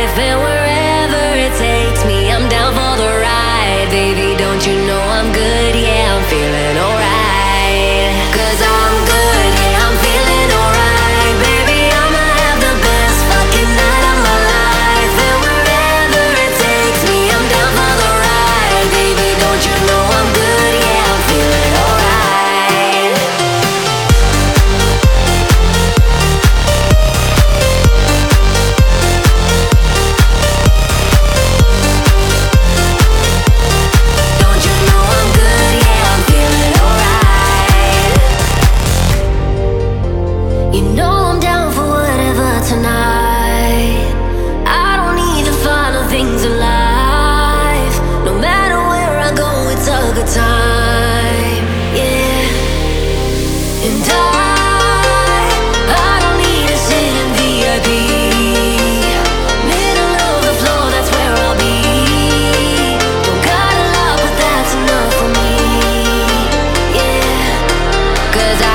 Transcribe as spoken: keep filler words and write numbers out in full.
life, and wherever it takes me, I'm down for the ride. Baby, don't you know I'm good? Yeah, I'm feeling alright. Cause I'm good, yeah, I'm feeling alright. Baby, I'ma have the best fucking night of my life, and wherever it takes me, I'm down for the ride. Baby, don't you know I'm good? Yeah, I'm feeling alright. Don't you know I'm good? Yeah, I'm feeling alright. You know I'm down for whatever tonight. I don't need the final things in life. No matter where I go, it's a good time. Yeah. And I, I don't need to sit in V I P. Middle of the floor, that's where I'll be. Don't got a lot, but that's enough for me. Yeah. Cause